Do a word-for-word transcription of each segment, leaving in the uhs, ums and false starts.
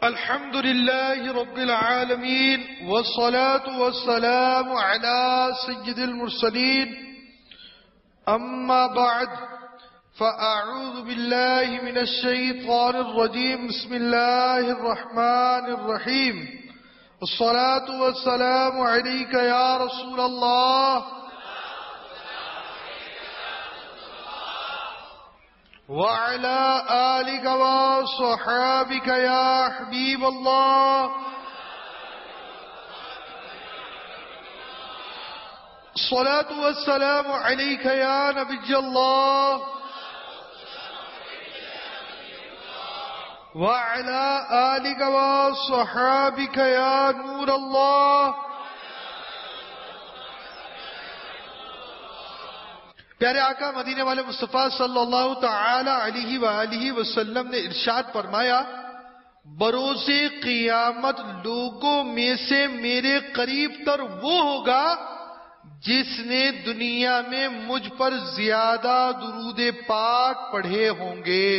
الحمد لله رب العالمين والصلاة والسلام على سيد المرسلين أما بعد فأعوذ بالله من الشيطان الرجيم بسم الله الرحمن الرحيم الصلاة والسلام عليك يا رسول الله وعلى آلك وصحابك يا حبيب الله الصلاة والسلام عليك يا نبي الله وعلى آلك وصحابك يا نور الله. پیارے آقا مدینے والے مصطفیٰ صلی اللہ تعالی علیہ وآلہ وسلم نے ارشاد فرمایا، بروز قیامت لوگوں میں سے میرے قریب تر وہ ہوگا جس نے دنیا میں مجھ پر زیادہ درود پاک پڑھے ہوں گے.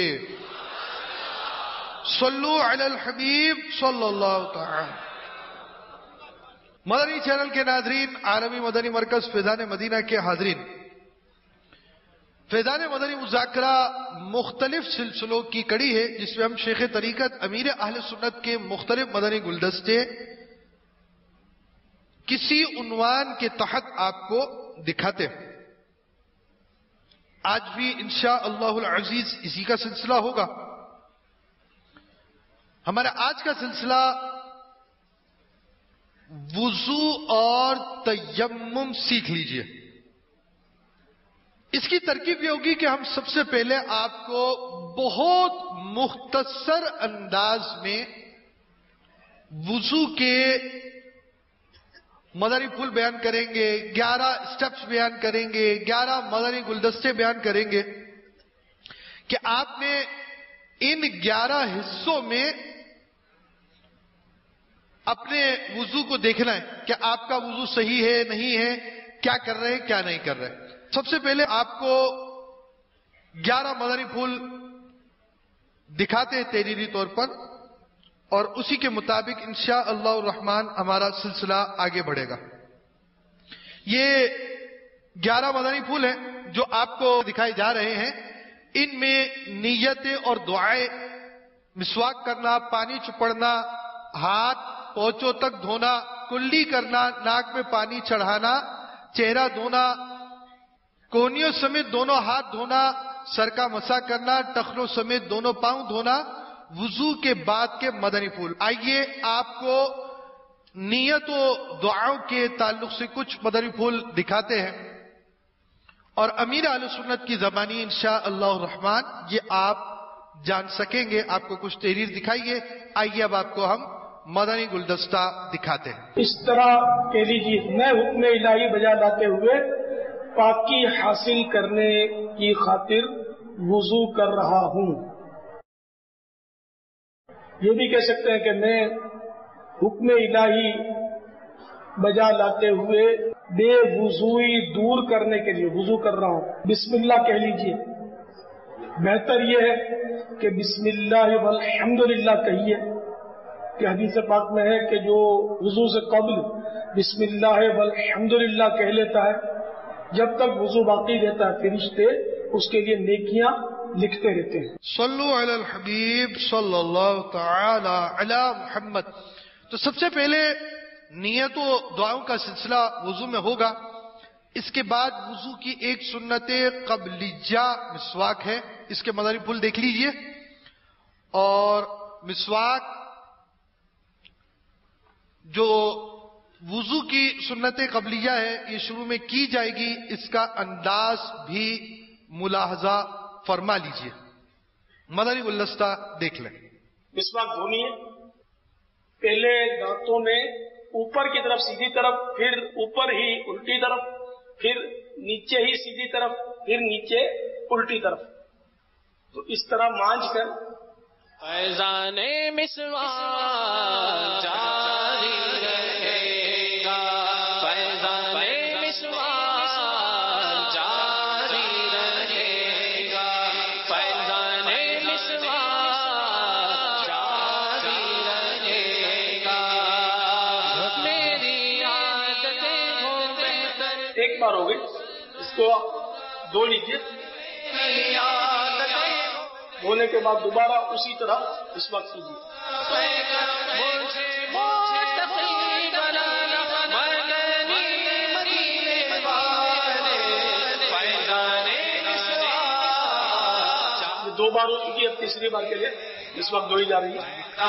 صلو علی الحبیب صلی اللہ تعالی. مدنی چینل کے ناظرین، عالمی مدنی مرکز فیضان مدینہ کے حاضرین، فیضان مدنی مذاکرہ مختلف سلسلوں کی کڑی ہے جس میں ہم شیخ طریقت امیر اہل سنت کے مختلف مدنی گلدستے کسی عنوان کے تحت آپ کو دکھاتے ہیں. آج بھی انشاءاللہ العزیز اسی کا سلسلہ ہوگا. ہمارا آج کا سلسلہ وضو اور تیمم سیکھ لیجئے. اس کی ترکیب یہ ہوگی کہ ہم سب سے پہلے آپ کو بہت مختصر انداز میں وضو کے مدنی پھول بیان کریں گے، گیارہ سٹیپس بیان کریں گے، گیارہ مدنی گلدستے بیان کریں گے کہ آپ نے ان گیارہ حصوں میں اپنے وضو کو دیکھنا ہے کہ آپ کا وضو صحیح ہے نہیں ہے، کیا کر رہے ہیں کیا نہیں کر رہے. سب سے پہلے آپ کو گیارہ مدنی پھول دکھاتے ہیں تحریری طور پر، اور اسی کے مطابق انشاءاللہ الرحمن ہمارا سلسلہ آگے بڑھے گا. یہ گیارہ مدنی پھول ہیں جو آپ کو دکھائے جا رہے ہیں. ان میں نیتیں اور دعائیں، مسواک کرنا، پانی چپڑنا، ہاتھ پونچوں تک دھونا، کلی کرنا، ناک میں پانی چڑھانا، چہرہ دھونا، کونیوں سمیت دونوں ہاتھ دھونا، سر کا مسح کرنا، ٹخنوں سمیت دونوں پاؤں دھونا، وضو کے بعد کے مدنی پھول. آئیے آپ کو نیت و دعاؤں کے تعلق سے کچھ مدنی پھول دکھاتے ہیں، اور امیر اہل سنت کی زبانی انشاءاللہ الرحمن یہ آپ جان سکیں گے. آپ کو کچھ تحریر دکھائیے. آئیے اب آپ کو ہم مدنی گلدستہ دکھاتے ہیں. اس طرح کہہ لیجیے، میں حکم الہی بجا لاتے ہوئے پاکی حاصل کرنے کی خاطر وضو کر رہا ہوں. یہ بھی کہہ سکتے ہیں کہ میں حکم الہی بجا لاتے ہوئے بے وضوئی دور کرنے کے لیے وضو کر رہا ہوں. بسم اللہ کہہ لیجیے. بہتر یہ ہے کہ بسم اللہ والحمدللہ کہیے کہ حدیث پاک میں ہے کہ جو وضو سے قبل بسم اللہ والحمدللہ کہہ لیتا ہے، جب تک وضو باقی رہتا ہے فرشتے اس کے لیے نیکیاں لکھتے رہتے ہیں. صلو علی الحبیب صلی اللہ تعالی علی محمد. تو سب سے پہلے نیت و دعاؤں کا سلسلہ وضو میں ہوگا. اس کے بعد وضو کی ایک سنت قبلیہ مسواک ہے. اس کے مدنی پھول دیکھ لیجئے. اور مسواک جو وضو کی سنت قبلیہ ہے یہ شروع میں کی جائے گی، اس کا انداز بھی ملاحظہ فرما لیجئے. مدنی گلدستہ دیکھ لیں. مسواک دھونی ہے. پہلے دانتوں میں اوپر کی طرف سیدھی طرف، پھر اوپر ہی الٹی طرف، پھر نیچے ہی سیدھی طرف، پھر نیچے الٹی طرف. تو اس طرح مانج کر فیضان مسواک جاری رہے گا، فیضان مسواک جاری رہے گا، فیضان مسواک جاری بار ہو گئی، اس کو دھو لیجیے، دھونے کے بعد دوبارہ اسی طرح اس وقت کیجیے. دو بار ہو چکی ہے، اب تیسری بار کے لیے اس وقت دھوئی جا رہی ہے.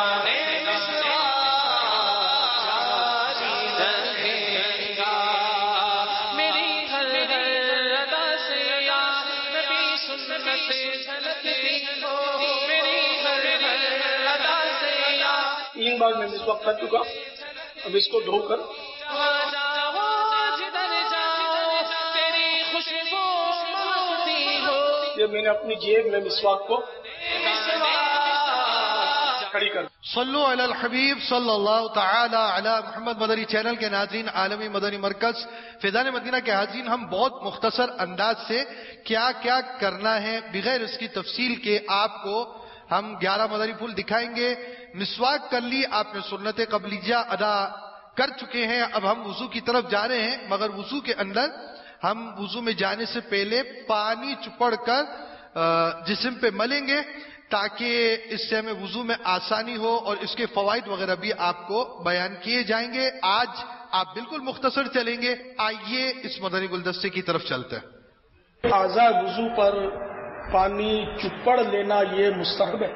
تین بار میں اس وقت کر چکا، اب اس کو دھو کر یہ میں نے اپنی جیب میں مسواک کو کھڑی کر. صلو علی الحبیب صلی اللہ تعالی علی محمد. مدنی چینل کے ناظرین، عالمی مدنی مرکز فیضان مدینہ کے حاضرین، ہم بہت مختصر انداز سے کیا کیا کرنا ہے بغیر اس کی تفصیل کے آپ کو ہم گیارہ مدنی پھول دکھائیں گے. مسواک کر لی آپ نے، سنت قبلیہ ادا کر چکے ہیں. اب ہم وضو کی طرف جا رہے ہیں، مگر وضو کے اندر ہم وضو میں جانے سے پہلے پانی چپڑ کر جسم پہ ملیں گے تاکہ اس سے ہمیں وضو میں آسانی ہو، اور اس کے فوائد وغیرہ بھی آپ کو بیان کیے جائیں گے. آج آپ بالکل مختصر چلیں گے. آئیے اس مدنی گلدستے کی طرف چلتے ہیں. اعضاء وضو پر پانی چپڑ لینا یہ مستحب ہے.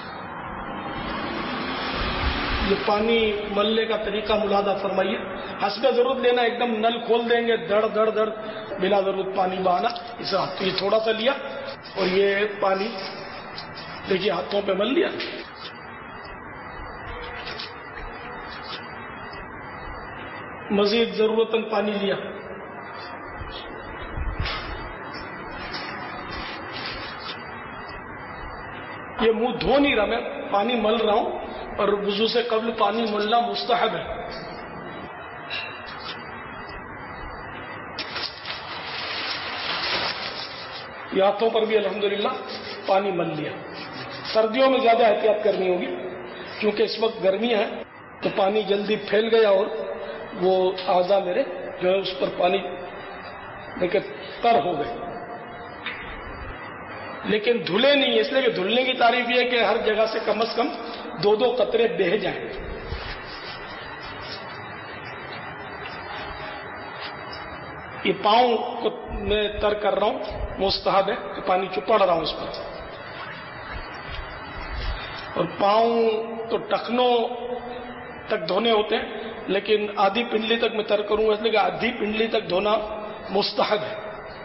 یہ پانی ملنے کا طریقہ ملاحظہ فرمائیے. حسب ضرورت لینا، ایک دم نل کھول دیں گے دڑ دڑ دڑ بلا ضرورت پانی بہانا. اس یہ تھوڑا سا لیا اور یہ پانی دیکھیے ہاتھوں پہ مل لیا. مزید ضرورتاً پانی لیا. یہ منہ دھو نہیں رہا، میں پانی مل رہا ہوں، اور وضو سے قبل پانی ملنا مستحب ہے. یہ ہاتھوں پر بھی الحمدللہ پانی مل لیا. سردیوں میں زیادہ احتیاط کرنی ہوگی کیونکہ اس وقت گرمی ہے تو پانی جلدی پھیل گیا اور وہ اعضاء میرے جو ہے اس پر پانی دیکھے تر ہو گئے. لیکن دھلے نہیں، اس لیے کہ دھلنے کی تعریف یہ ہے کہ ہر جگہ سے کم از کم دو دو قطرے بہہ جائیں. یہ پاؤں کو میں تر کر رہا ہوں، مستحب ہے کہ پانی چپڑ رہا ہوں اس پر. اور پاؤں تو ٹخنوں تک دھونے ہوتے ہیں، لیکن آدھی پنڈلی تک میں تر کروں گا، اس لیے کہ آدھی پنڈلی تک دھونا مستحب ہے.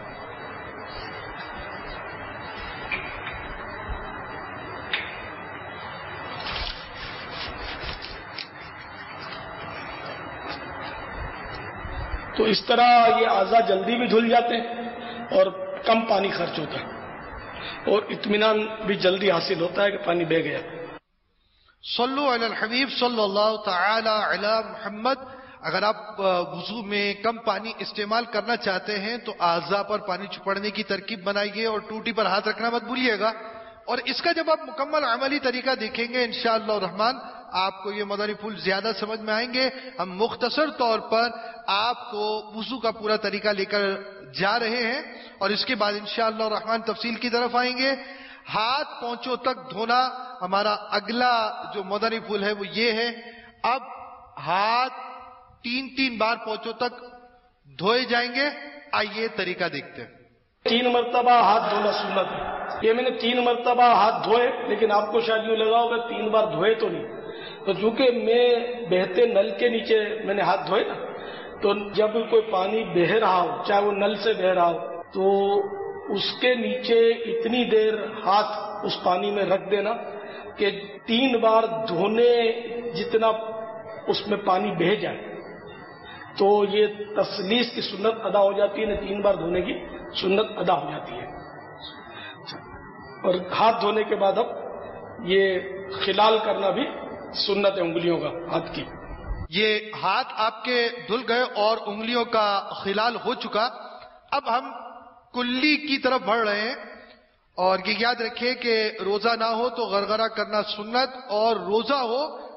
تو اس طرح یہ اعضاء جلدی بھی دھل جاتے ہیں اور کم پانی خرچ ہوتا ہے، اور اطمینان بھی جلدی حاصل ہوتا ہے کہ پانی بہہ گیا. صلو علی الحبیب صلی اللہ تعالی علی محمد. اگر آپ وضو میں کم پانی استعمال کرنا چاہتے ہیں تو اعضاء پر پانی چپڑنے کی ترکیب بنائیے اور ٹوٹی پر ہاتھ رکھنا مت بھولیے گا. اور اس کا جب آپ مکمل عملی طریقہ دیکھیں گے انشاءاللہ الرحمن آپ کو یہ مدنی پھول زیادہ سمجھ میں آئیں گے. ہم مختصر طور پر آپ کو وضو کا پورا طریقہ لے کر جا رہے ہیں اور اس کے بعد انشاءاللہ الرحمن تفصیل کی طرف آئیں گے. ہاتھ پونچوں تک دھونا ہمارا اگلا جو مدنی پھول ہے وہ یہ ہے. اب ہاتھ تین تین بار پونچوں تک دھوئے جائیں گے. آئیے طریقہ دیکھتے ہیں. تین مرتبہ ہاتھ دھونا سنت ہے. یہ میں نے تین مرتبہ ہاتھ دھوئے، لیکن آپ کو شاید یوں لگا ہوگا تین بار دھوئے تو نہیں. تو چونکہ میں بہتے نل کے نیچے میں نے ہاتھ دھوئے نا، تو جب کوئی پانی بہہ رہا ہو، چاہے وہ نل سے بہہ رہا ہو، تو اس کے نیچے اتنی دیر ہاتھ اس پانی میں رکھ دینا کہ تین بار دھونے جتنا اس میں پانی بہہ جائے، تو یہ تسلیس کی سنت ادا ہو جاتی ہے. تین بار دھونے کی سنت ادا ہو جاتی ہے. اور ہاتھ دھونے کے بعد اب یہ خلال کرنا بھی سنت ہے انگلیوں کا ہاتھ کی. یہ ہاتھ آپ کے دھل گئے اور انگلیوں کا خلال ہو چکا. اب ہم کلی کی طرف بڑھ رہے ہیں اور یہ یاد رکھیں کہ روزہ نہ ہو تو غرغرہ کرنا سنت، اور روزہ ہو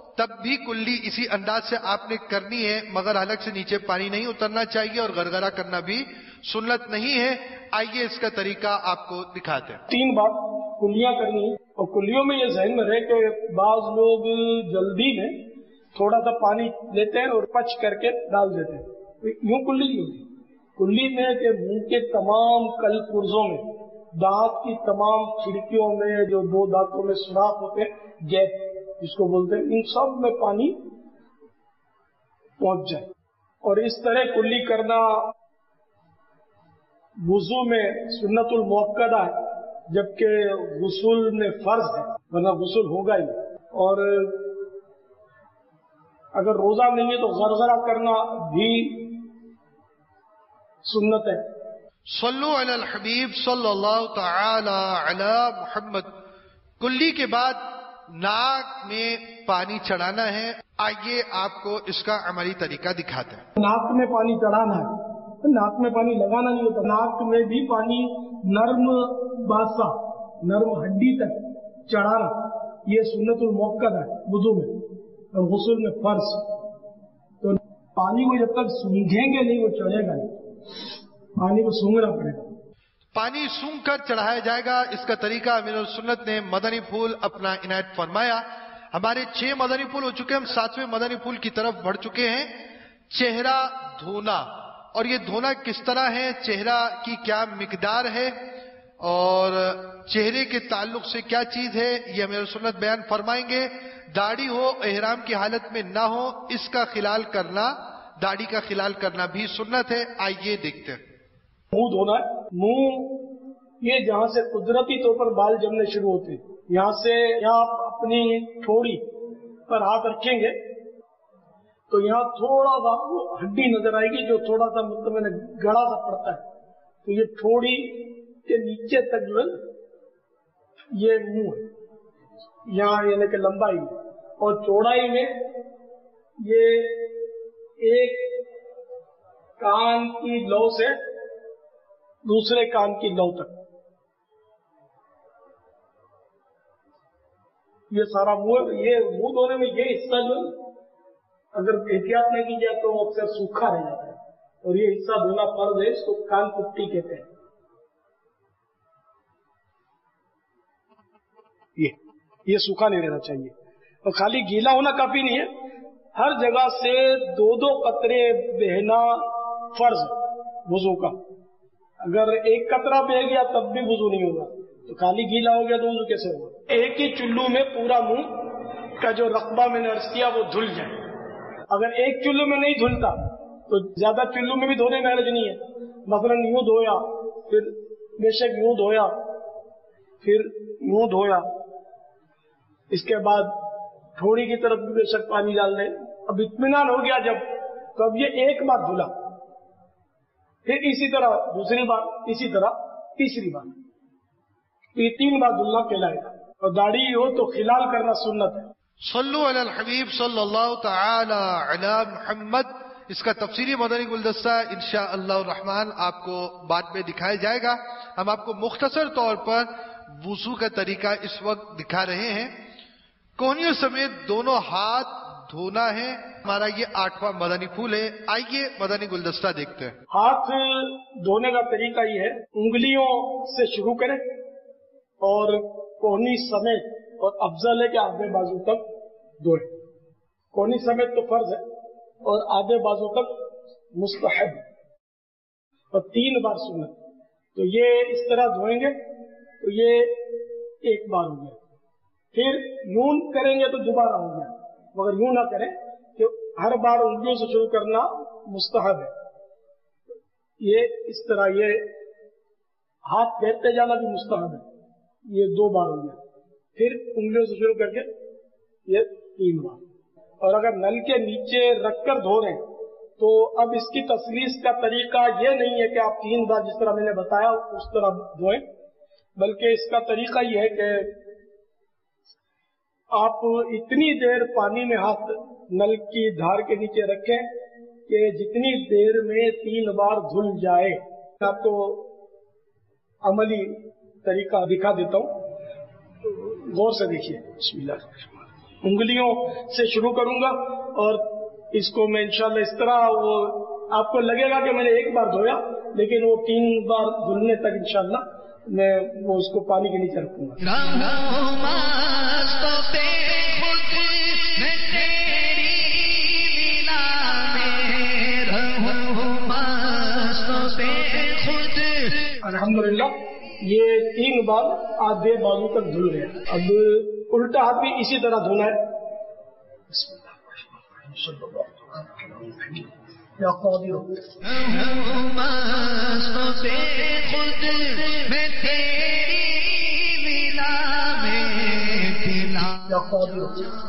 تب بھی کلی اسی انداز سے آپ نے کرنی ہے، مگر حلق سے نیچے پانی نہیں اترنا چاہیے اور گرگرا کرنا بھی سنت نہیں ہے. آئیے اس کا طریقہ آپ کو دکھاتے ہیں. تین بار کلیاں کرنی ہے، اور کلیوں میں یہ ذہن میں رہے کہ بعض لوگ جلدی میں تھوڑا سا پانی لیتے ہیں اور پچ کر کے ڈال دیتے ہیں، یوں کلی نہیں ہوتی. کلی میں کہ منہ کے تمام کل پرزوں میں، دانت کی تمام کھڑکیوں میں جو دو دانتوں میں سوراخ ہوتے ہیں، گیپ جس کو بولتے ہیں، ان سب میں پانی پہنچ جائے. اور اس طرح کلی کرنا وضو میں سنت المؤکدہ ہے، جبکہ غسل میں فرض ہے، ورنہ غسل ہوگا ہی. اور اگر روزہ نہیں ہے تو غرغرہ کرنا بھی سنت ہے. صلو علی الحبیب صلی اللہ تعالی علی محمد. کلی کے بعد ناک میں پانی چڑھانا ہے. آئیے آپ کو اس کا عملی طریقہ دکھاتے ہیں. ناک میں پانی چڑھانا ہے، ناک میں پانی لگانا نہیں ہوتا. ناک میں بھی پانی نرم باسا، نرم ہڈی تک چڑھانا، یہ سنت المؤکدہ ہے وضو میں اور غسل میں فرض. تو پانی کو جب تک سونگھیں گے نہیں وہ چڑھے گا نہیں، پانی کو سونگنا پڑے گا. پانی سونگ کر چڑھایا جائے گا. اس کا طریقہ امیر السنت نے مدنی پھول اپنا عنایت فرمایا. ہمارے چھ مدنی پھول ہو چکے ہیں، ہم ساتویں مدنی پھول کی طرف بڑھ چکے ہیں. چہرہ دھونا، اور یہ دھونا کس طرح ہے، چہرہ کی کیا مقدار ہے اور چہرے کے تعلق سے کیا چیز ہے، یہ امیر السنت بیان فرمائیں گے. داڑھی ہو احرام کی حالت میں نہ ہو، اس کا خلال کرنا، داڑھی کا خلال کرنا بھی سنت ہے. آئیے دیکھتے ہیں. منہ دھونا ہے. منہ یہ جہاں سے قدرتی طور پر بال جمنے شروع ہوتے ہیں، یہاں سے یہاں آپ اپنی تھوڑی پر ہاتھ رکھیں گے تو یہاں تھوڑا سا وہ ہڈی نظر آئے گی جو تھوڑا سا مطلب میں نے گڑا سا پڑتا ہے. تو یہ تھوڑی کے نیچے تک جو ہے یہ منہ ہے، یہاں یعنی کہ لمبائی میں، اور چوڑائی میں یہ ایک کان کی لو سے دوسرے کان کی لو تک یہ سارا منہ. یہ منہ دھونے میں یہ حصہ جو اگر احتیاط نہیں کی جائے تو اکثر سوکھا رہ جاتا ہے، اور یہ حصہ دھونا فرض ہے. اس کو کان پٹی کہتے ہیں. یہ یہ سوکھا نہیں رہنا چاہیے، اور خالی گیلا ہونا کافی نہیں ہے، ہر جگہ سے دو دو قطرے بہنا فرض وضو کا. اگر ایک قطرہ بہ گیا تب بھی وضو نہیں ہوگا، تو خالی گیلا ہو گیا تو وضو کیسے ہوگا. ایک ہی چلو میں پورا منہ کا جو رقبہ میں نے عرض کیا وہ دھل جائے. اگر ایک چلو میں نہیں دھلتا تو زیادہ چلو میں بھی دھونے میں حرج نہیں ہے. مثلاً یوں دھویا، پھر بے شک یوں دھویا، پھر یوں دھویا، اس کے بعد تھوڑی کی طرف بھی بے شک پانی ڈال دیں. اب اطمینان ہو گیا جب، تو اب یہ ایک بار دھلا، پھر اسی طرح دوسری بار، اسی طرح تیسری بار، یہ تین بار دھلنا کہلائے گا. اور داڑھی ہو تو خلال کرنا سنت ہے. صلو علی الحبیب صلی اللہ تعالی علی محمد. اس کا تفصیلی مدنی گلدستہ انشاءاللہ الرحمن آپ کو بعد میں دکھایا جائے گا. ہم آپ کو مختصر طور پر وضو کا طریقہ اس وقت دکھا رہے ہیں. کوہنیوں سمیت دونوں ہاتھ دھونا ہے. ہمارا یہ آٹھواں مدنی پھول ہے. آئیے مدنی گلدستہ دیکھتے ہیں. ہاتھ دھونے کا طریقہ یہ ہے، انگلیوں سے شروع کریں اور کوہنی سمیت، اور افضل ہے کہ آدھے بازو تک دھوئیں. کوہنی سمیت تو فرض ہے اور آدھے بازو تک مستحب، اور تین بار سنت. تو یہ اس طرح دھوئیں گے تو یہ ایک بار ہو گیا. پھر یوں کریں گے تو دوبارہ ہو گیا، مگر یوں نہ کریں کہ ہر بار انگلیوں سے شروع کرنا مستحب ہے. یہ اس طرح یہ ہاتھ پھیرتے جانا بھی مستحب ہے. یہ دو بار ہو گیا. پھر انگلیوں سے شروع کر کے یہ تین بار. اور اگر نل کے نیچے رکھ کر دھو رہے ہیں تو اب اس کی تسلیس کا طریقہ یہ نہیں ہے کہ آپ تین بار جس طرح میں نے بتایا اس طرح دھوئیں، بلکہ اس کا طریقہ یہ ہے کہ آپ اتنی دیر پانی میں ہاتھ نل کی دھار کے نیچے رکھیں کہ جتنی دیر میں تین بار دھل جائے. آپ کو عملی طریقہ دکھا دیتا ہوں، غور سے دیکھیے. بسم اللہ الرحمن الرحیم. انگلیوں سے شروع کروں گا اور اس کو میں انشاءاللہ اس طرح وہ آپ کو لگے گا کہ میں نے ایک بار دھویا، لیکن وہ تین بار دھلنے تک انشاءاللہ میں وہ اس کو پانی کے نیچے رکھوں گا۔ الحمدللہ یہ تین بار آدھے بازو تک دھل گیا۔ اب الٹا ہاتھ بھی اسی طرح دھونا ہے۔ بسم اللہ یا قادر یا قادر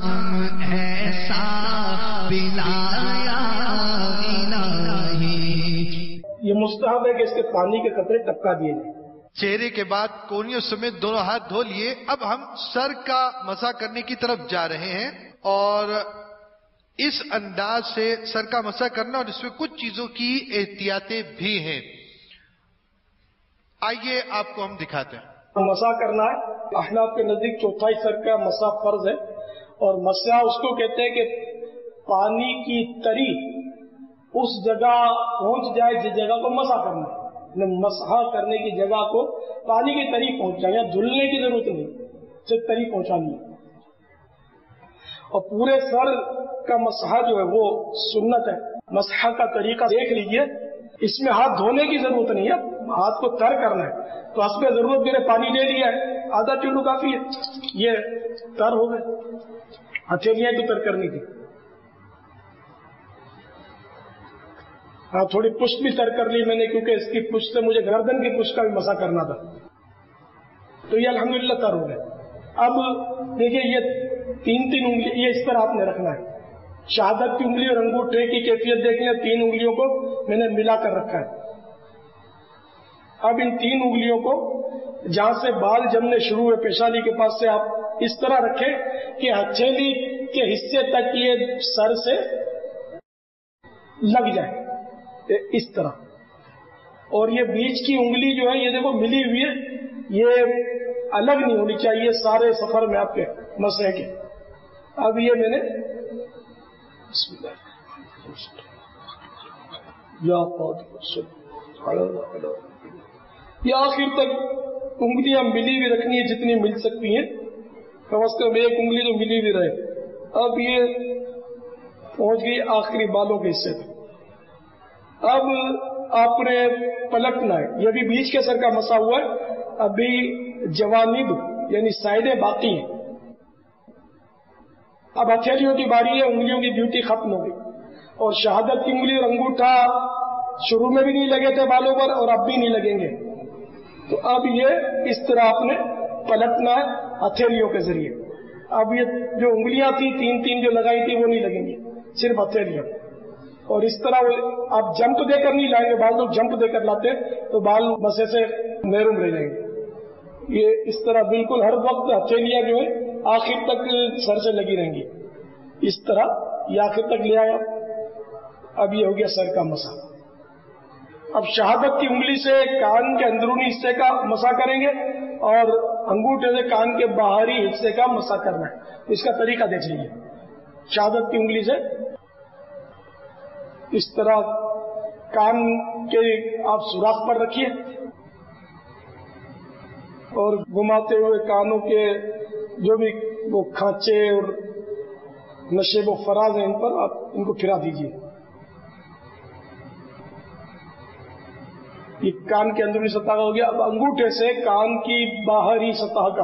یہ مستحب ہے کہ اس کے پانی کے قطرے ٹپکا دیے جائیں۔ چہرے کے بعد کونیوں سمیت دونوں ہاتھ دھو لیے، اب ہم سر کا مسح کرنے کی طرف جا رہے ہیں، اور اس انداز سے سر کا مسح کرنا، اور اس میں کچھ چیزوں کی احتیاطیں بھی ہیں۔ آئیے آپ کو ہم دکھاتے ہیں۔ مسح کرنا ہے، احناف کے نزدیک چوتھائی سر کا مسح فرض ہے، اور مسح اس کو کہتے ہیں کہ پانی کی تری اس جگہ پہنچ جائے جس جگہ کو مسح کرنا ہے، مسح کرنے کی جگہ کو پانی کی تری پہنچ جائے، یا دھلنے کی ضرورت نہیں، صرف تری پہنچانی ہے۔ اور پورے سر کا مسح جو ہے وہ سنت ہے۔ مسح کا طریقہ دیکھ لیجئے، اس میں ہاتھ دھونے کی ضرورت نہیں ہے، ہاتھ کو تر کرنا ہے۔ تو حسب ضرورت میں نے پانی لے لیا ہے، آدھا چلو کافی ہے، یہ تر ہو گئے، ہتھیلیاں بھی تر کرنی تھی۔ ہاں تھوڑی پشت بھی تر کر لی میں نے، کیونکہ اس کی پشت سے مجھے گردن کی پشت کا بھی مسح کرنا تھا، تو یہ الحمدللہ تر ہو گئے۔ اب دیکھیے یہ تین تین انگلی یہ اس طرح آپ نے رکھنا ہے۔ شہادت کی انگلی اور انگوٹھے کی کیفیت دیکھ لیں، تین انگلیوں کو میں نے ملا کر رکھا ہے۔ اب ان تین انگلیوں کو جہاں سے بال جمنے شروع ہوئے پیشانی کے پاس سے آپ اس طرح رکھیں کہ ہتھیلی کے حصے تک یہ سر سے لگ جائے، اس طرح۔ اور یہ بیچ کی انگلی جو ہے یہ دیکھو ملی ہوئی ہے، یہ الگ نہیں ہونی چاہیے سارے سفر میں آپ کے مسح کے۔ اب یہ میں نے بسم اللہ یہ آخر تک انگلیاں ملی ہوئی رکھنی ہے جتنی مل سکتی ہیں، کم از کم ایک انگلی تو ملی ہوئی رہے۔ اب یہ پہنچ گئی آخری بالوں کے حصے تک۔ اب آپ نے پلٹنا ہے، یہ بھی بیچ کے سر کا مسا ہوا ہے، ابھی جوانب یعنی سائڈیں باقی ہیں۔ اب ہتھیلیوں کی باری ہے، انگلیوں کی ڈیوٹی ختم ہو گئی، اور شہادت کی انگلی اور انگوٹھا شروع میں بھی نہیں لگے تھے بالوں پر اور اب بھی نہیں لگیں گے، تو اب یہ اس طرح آپ نے پلٹنا ہے ہتھیلیوں کے ذریعے۔ اب یہ جو انگلیاں تھی تین تین جو لگائی تھی وہ نہیں لگیں گی، صرف ہتھیلیاں، اور اس طرح آپ جمپ دے کر نہیں لائیں گے، بعض لوگ جمپ دے کر لاتے تو بال مسے سے محروم رہ جائیں گے۔ یہ اس طرح بالکل ہر وقت ہتھیلیاں جو ہیں آخر تک سر سے لگی رہیں گی، اس طرح یہ آخر تک لے آیا۔ اب یہ ہو گیا سر کا مسا۔ اب شہادت کی انگلی سے کان کے اندرونی حصے کا مسا کریں گے، اور انگوٹھے سے کان کے باہری حصے کا مسا کرنا ہے۔ اس کا طریقہ دیکھ لیجیے۔ شہادت کی انگلی سے اس طرح کان کے آپ سوراخ پر رکھیے، اور گھماتے ہوئے کانوں کے جو بھی وہ کھانچے اور نشیب و فراز ہیں ان پر آپ ان کو پھرا دیجیے۔ یہ کان کے اندرونی سطح کا ہو گیا۔ اب انگوٹھے سے کان کی باہری سطح کا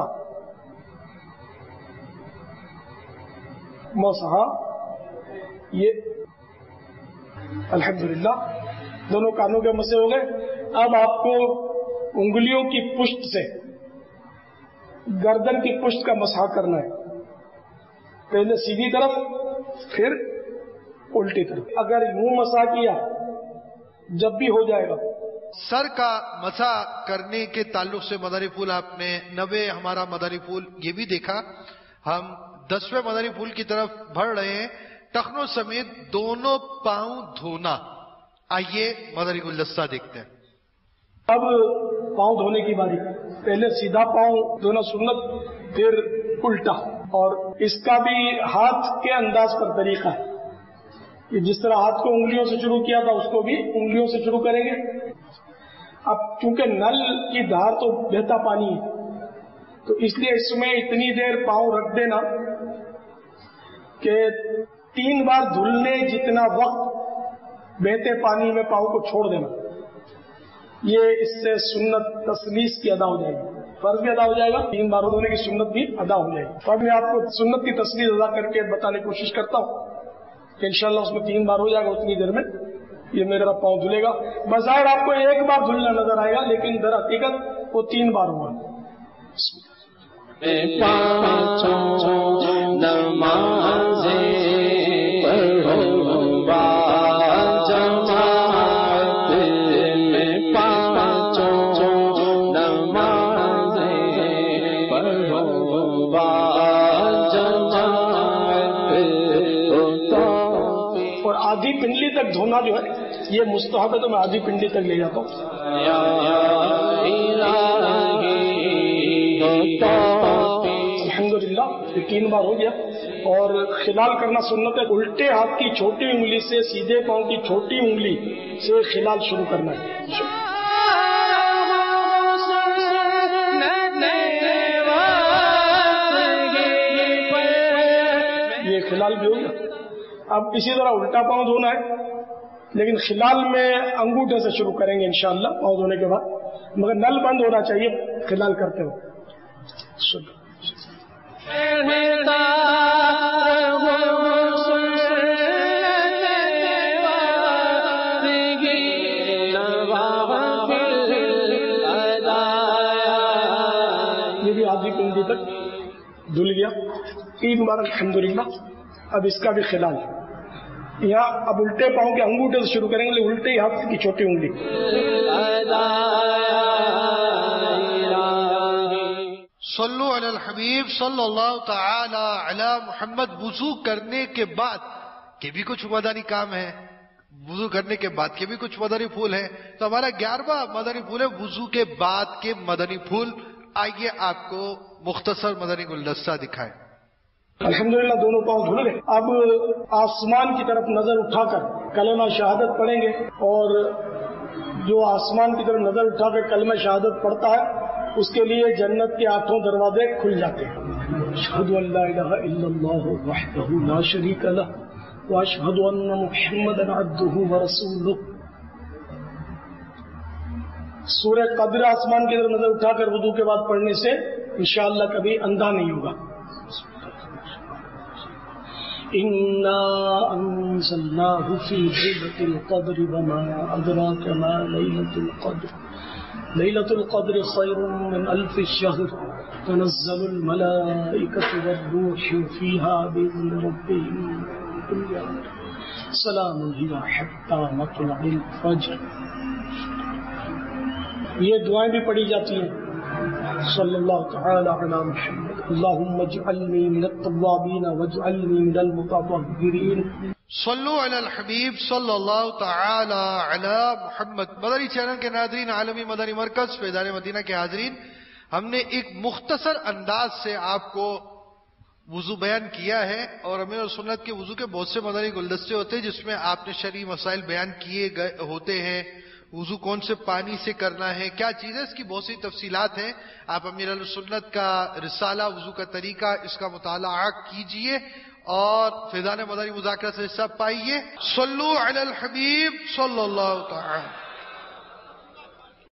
مسح، یہ الحمدللہ دونوں کانوں کے مسے ہو گئے۔ اب آپ کو انگلیوں کی پشت سے گردن کی پشت کا مسح کرنا ہے، پہلے سیدھی طرف پھر الٹی طرف۔ اگر یوں مسح کیا جب بھی ہو جائے گا۔ سر کا مسح کرنے کے تعلق سے مداری پھول آپ نے نوے ہمارا مداری پھول یہ بھی دیکھا، ہم دسویں مداری پھول کی طرف بڑھ رہے ہیں۔ ٹخنوں سمیت دونوں پاؤں دھونا۔ آئیے مداری گلدستہ دیکھتے ہیں۔ اب پاؤں دھونے کی باری، پہلے سیدھا پاؤں دھونا سنت، پھر الٹا۔ اور اس کا بھی ہاتھ کے انداز پر طریقہ ہے کہ جس طرح ہاتھ کو انگلیوں سے شروع کیا تھا اس کو بھی انگلیوں سے شروع کریں گے. اب چونکہ نل کی دھار تو بہتا پانی ہے تو اس لیے اس میں اتنی دیر پاؤں رکھ دینا کہ تین بار دھلنے جتنا وقت بہتے پانی میں پاؤں کو چھوڑ دینا. یہ اس سے سنت تسلیس کی ادا ہو جائے گی, فرض بھی ادا ہو جائے گا, تین بار دھونے کی سنت بھی ادا ہو جائے گی. تو اب میں آپ کو سنت کی تسلیس ادا کر کے بتانے کی کوشش کرتا ہوں کہ انشاءاللہ اس میں تین بار ہو جائے گا. اتنی دیر میں یہ میرا پاؤں دھلے گا. بظاہر آپ کو ایک بار دھلنا نظر آئے گا لیکن در حقیقت وہ تین بار ہوا. اور آدھی پنڈلی تک دھونا جو ہے یہ مستحب ہے تو میں آدھی پنڈلی تک لے جاتا ہوں. الحمدللہ یہ تین بار ہو گیا. اور خلال کرنا سنت ہے. الٹے ہاتھ کی چھوٹی انگلی سے سیدھے پاؤں کی چھوٹی انگلی سے خلال شروع کرنا ہے. یہ خلال بھی ہو گیا. اب اسی طرح الٹا پاؤں دھونا ہے لیکن خلال میں انگوٹھے سے شروع کریں گے انشاءاللہ پاؤں دھونے کے بعد, مگر نل بند ہونا چاہیے خلال کرتے ہوئے. یہ بھی آدھی پنڈلی تک دھل گیا. تین بار الحمدللہ. اب اس کا بھی خلال یہاں اب الٹے پاؤں کے انگوٹھے سے شروع کریں گے, الٹے ہاتھ کی چھوٹی انگلی. صلو علی الحبیب صلی اللہ تعالی علی محمد. وضو کرنے کے بعد کے بھی کچھ مدنی کام ہے, وضو کرنے کے بعد کے بھی کچھ مدنی پھول ہے. تو ہمارا گیارہواں مدنی پھول ہے وضو کے بعد کے مدنی پھول. آئیے آپ کو مختصر مدنی گلدستہ دکھائیں. الحمدللہ دونوں پاؤں دھل گئے. اب آسمان کی طرف نظر اٹھا کر کلمہ شہادت پڑھیں گے, اور جو آسمان کی طرف نظر اٹھا کر کلمہ شہادت پڑھتا ہے اس کے لیے جنت کے آٹھوں دروازے کھل جاتے ہیں. اشہد ان لا الہ الا اللہ وحدہ لا شریک لہ واشہد ان محمدا عبدہ ورسولہ. سورہ قدر آسمان کی طرف نظر اٹھا کر وضو کے بعد پڑھنے سے انشاءاللہ کبھی اندھا نہیں ہوگا. إنا أنزلناه في ليلة القدر وما أدراك ما ليلة القدر ليلة القدر خير من ألف الشهر تنزل الملائكة والروح فيها بإذن ربهم من كل أمر سلام هي حتى مطلع الفجر. یہ دعائیں بھی پڑھی جاتی ہیں. صلی اللہ تعالی علی محمد. اللہم اجعلنی من التوابین واجعلنی من المتطہرین. صلو علی الحبیب صلی اللہ تعالی علی محمد. مدنی چینل کے ناظرین, عالمی مدنی مرکز فیضان مدینہ کے حاضرین, ہم نے ایک مختصر انداز سے آپ کو وضو بیان کیا ہے. اور امیر اور سنت کے وضو کے بہت سے مدنی گلدستے ہوتے ہیں جس میں آپ نے شرعی مسائل بیان کیے گئے ہوتے ہیں. وضو کون سے پانی سے کرنا ہے, کیا چیز ہے, اس کی بہت سی تفصیلات ہیں. آپ امیر السنت کا رسالہ وضو کا طریقہ اس کا مطالعہ کیجئے اور فیضان مدنی مذاکرہ سے حصہ پائیے. صلو علی الحبیب صلی اللہ تعالی